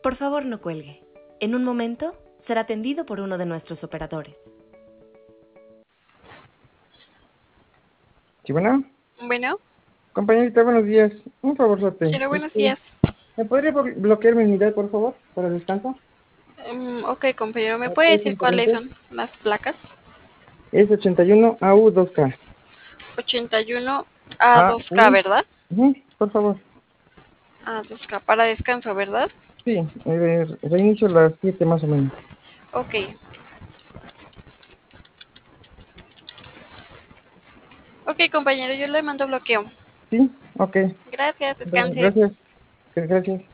Por favor, no cuelgue. En un momento será atendido por uno de nuestros operadores. Sí, bueno. Bueno, Compañerita, buenos días. Un favorzote. quiero buenos días. ¿Me podría bloquear mi unidad, por favor, para el descanso? Ok, compañero, ¿me Ah, puede es decir cuáles diferente. son las placas? Es 81 AU2K. 81 a AU. 2K, ¿verdad? Por favor. A 2K, para descanso, ¿verdad? Sí, reinicio a las 7 más o menos. Ok. Ok, compañero, yo le mando bloqueo. Sí, ok. Gracias, Bueno, descanse. gracias. Gracias.